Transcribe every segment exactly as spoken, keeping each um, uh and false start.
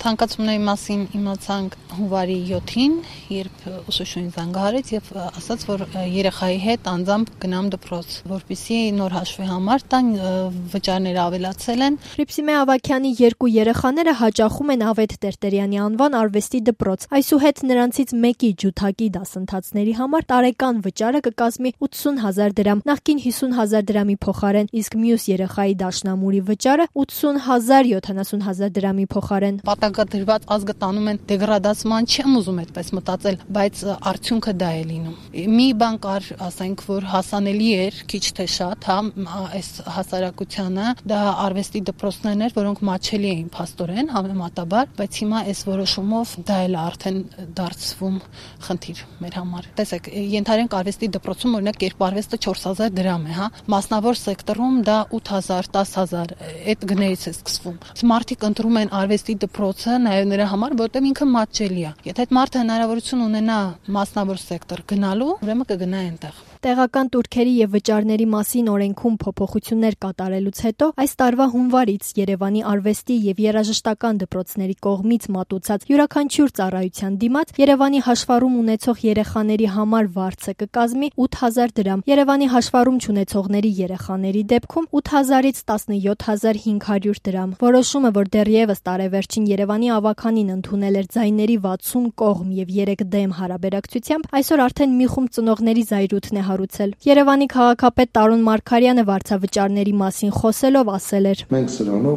Թանկացումների մասին իմացանք հունվարի յոթին, երբ ուսուցչուհին զանգահարեց եւ ասաց, որ երեխայի հետ անձամբ գնամ դպրոց, որպեսզի նոր հաշվի համար տան, վճարները ավելացել են։ Հռիփսիմե Ավագյանի երկու երեխաները հաճախում են Ավետ Տերտերյանի անվան արվեստի դպրոց։ Այսուհետ նրանցից մեկի ջութակի դասընթացների համար տարեկան վճարը կկազմի ութսուն հազար դրամ, նախկին հիսուն հազար դրամի փոխարեն, իսկ մյուս երեխայի դաշնամուրի վճարը ութսուն հազար յոթանասուն հազար դրամի փոխարեն։ Պատակադրված ազգը տանում են դեգրադացման, չեմ ուզում այդպես մտածել, բայց արդյունքը դա է լինում։ Մի բան կար, ասենք, որ հասանելի էր, քիչ թե շատ, հա, այս հասարակությանը, դա արվեստի դպրոցներն էր, որոնք մատչելի էին փաստորեն, համեմատաբար, բայց հիմա այս որոշումով դա էլ արդեն դարձվում խնդիր մեր համար։ Տեսեք, ենթարենք արվեստի դպրոցում օրինակ կերպարվեստը չորս հազար դրամ է, հա, մասնավոր սեկտորում դա ութ հազար, տաս հազար, այդ գներից է սկսվում։ Մարդիկ ընտրում են արվեստի դպրոցը նաև նրա համար, որտեղ ինքը մատչելի է։ Եթե այդ մարդը հնարավորություն ունենա մասնավոր սեկտոր գնալու, ուրեմն կգնա այնտեղ։ Տեղական տուրքերի եւ վճարների մասին օրենքում փոփոխություններ կատարելուց հետո այս տարվա հունվարից Երևանի արվեստի եւ երաժշտական դպրոցների կողմից մատուցած յուրաքանչյուր ծառայության դիմաց Երևանի հաշվառում ունեցող երեխաների համար վարձը կկազմի ութ հազար դրամ, Երևանի հաշվառում չունեցողների երեխաների դեպքում ութ հազարից տասնյոթ հազար հինգ հարյուր դրամ։ Որոշումը, որ դեռևս տարեվերջին Երևանի ավականին ընդունել էր ձայների վաթսուն կողմ եւ երեք դեմ հարաբերակցությամբ, այսօր արդեն մի խումբ ծնողների զայրույթն է հարուցել։ Երևանի քաղաքապետ Տարոն Մարգարյանը վարձավճարների մասին խոսելով ասել էր. Մենք սրանով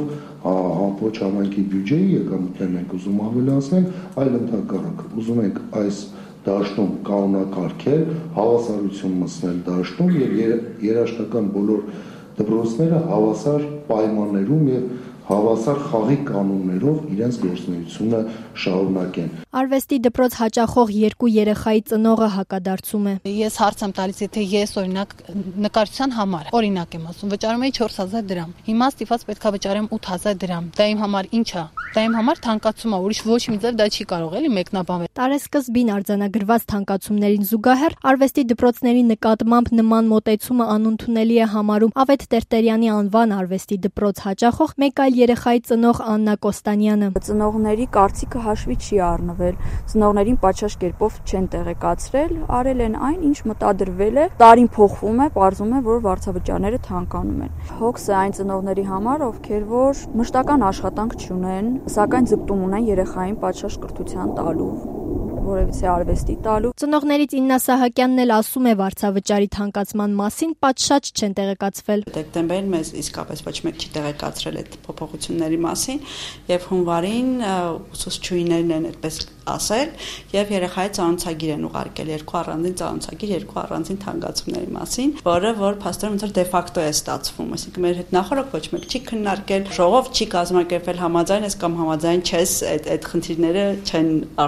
ոչ համայնքի բյուջեի եկամուտներն ենք ուզում ավելացնել, այլ ընդհակառակը ուզում ենք այս դաշտում կանոնակարգել, հավասարություն մտցնել դաշտում եւ երաժշտական բոլոր դպրոցները հավասար պայմաններում եւ հավասար խաղի կանոններով իրենց գործունեությունը շարունակեն։ Արվեստի դպրոց հաճախող երկու երեխայի ծնողը հակադարձում է։ Ես հարց եմ տալիս, եթե ես օրինակ նկարչության համար, օրինակ եմ ասում, վճարում էի չորս հազար դրամ։ Հիմա ստիպված պետքա վճարեմ ութ հազար դրամ։ Դա իմ համար ինչ է։ Դա իմ համար թանկացում է, ուրիշ ոչ մի ձև դա չի կարող էլի մեկնաբանվել։ Տարեսկզբին արձանագրված թանկացումներին զուգահեռ արվեստի դպրոցների նկատմամբ նման մոտեցումը անընդունելի է համարում Ավետ Տերտերյանի անվան արվեստի դպրոց հաճախող մեկ այլ երեխայի ծնող Աննա Կոստանյանը։ Ծնողների կարծիքը հաշվի չի առնվել, ծնողներին պատշաճ կերպով չեն տեղեկացրել, արել են այն, ինչ մտադրվել է, տարին փոխվում է, պարզվում է, որ վարձավճարները թանկանում են։ Հոգսը այն ծնողների համար, ովքեր որ մշտական աշխատանք չունեն, սակայն ձգտում ունեն երեխային պատշաճ կրթության տալու, որևիցե արվեստի տալու։ Ծնողներից Իննա Սահակյանն էլ ասում է վարձավճարի թանկացման մասին պատշաճ չեն տեղեկացվել։ Դեկտեմբերին մեզ իսկապես ոչ մեկ չի տեղեկացրել այդ փոփոխությունների մասին եւ հունվարին ուսուցչուհիներն են այդպես ասել եւ երեխայի ծանոթագիր են ուղարկել երկու առանձին ծանոթագիր երկու առանձին թանկացումների մասին, որը որ փաստորեն ոնց որ դե ֆակտո է ստացվում, այսինքն մեր հետ նախորդ ոչ մեկ չի քննարկել, ժողով չի կազմակերպել համաձայն ես կամ համաձայն չես, այդ այդ խնդիրները չեն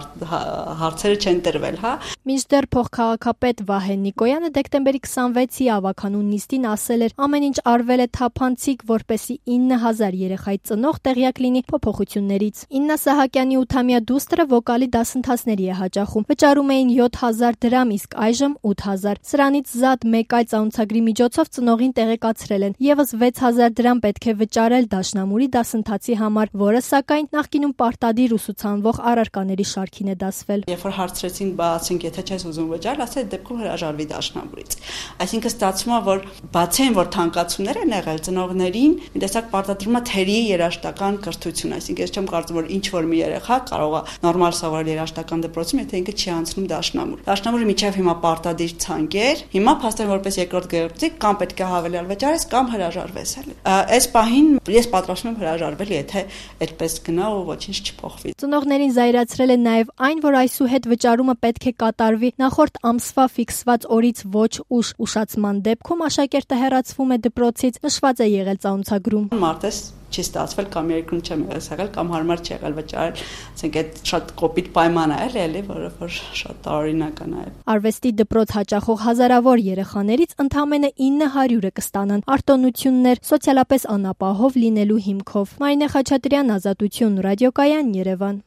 հարցերը չեն տրվել, հա։ Մինչդեռ փոխքաղաքապետ Վահե Նիկոյանը դեկտեմբերի քսանվեցի ավականուն նիստին ասել էր ամեն ինչ արվել է թափանցիկ, որպեսզի ինը հազար երեխայի ծնող տեղյակ լինի փոփոխություններից։ Իննա Սահակյանի ութամյա դուստրը վոկալի դասընթացների է հաճախում։ Վճարում էին յոթ հազար դրամ, իսկ այժմ ութ հազար։ Սրանից զատ մեկ այլ ծանոթագրի միջոցով ծնողին տեղեկացրել են։ Եվս վեց հազար դրամ պետք է վճարել դաշնամուրի դասընթացի համար, որը սակայն նախկինում պարտադիր ուսուցանվող առարկաների շարքին է դասվել։ Երբ որ հարցրեցին, բացենք, եթե չես ուզում վճարել, ասել դեպքում հրաժարվի դաշնամուրից։ Այսինքն ստացվում է, որ բացի այն, որ թանկացումներ են եղել, ծնողներին մի տեսակ պարտադրում է թերի երաժշտական կրթություն, այսինքն ես չեմ կարծում, որ ինչ որ մի երեխա կարող է նորմալ սովորել երաժշտական դպրոցում, եթե ինքը չի անցնում դաշնամուր։ Դաշնամուրը միջև հիմա պարտադիր ցանկ էր, հիմա փաստորեն որպես երկրորդ գեղեցիկ կամ պետք է հավելյալ վճարես կամ հրաժարվես էլի։ Այս պահին ես պատրաստվում եմ հրաժարվել, եթե այդպես գնա ու ոչինչ չփոխվի։ Ծնողներին զայրացրել է նաև այն, որ այսուհետ վճարումը պետք է կատարվի նախորդ ամսվա ֆիքսված օրից ոչ ուշ, ուշացման դեպքում աշակերտը հեռացվում է դպրոցից, նշված է եղել ծանոթագրում։ Մարտես չի ստացվել կամ երկրում չեմ եղել կամ հարմար չի եղել վճարել, ասենք այդ շատ կոպիտ պայման է էլի, որը որ շատ տարօրինական է։ Արվեստի դպրոց հաճախող հազարավոր երեխաներից ընդամենը ինը հարյուրը կստանան արտոնություններ սոցիալապես անապահով լինելու հիմքով։ Մարինե Խաչատրյան, Ազատություն, Ռադիոկայան, Երևան։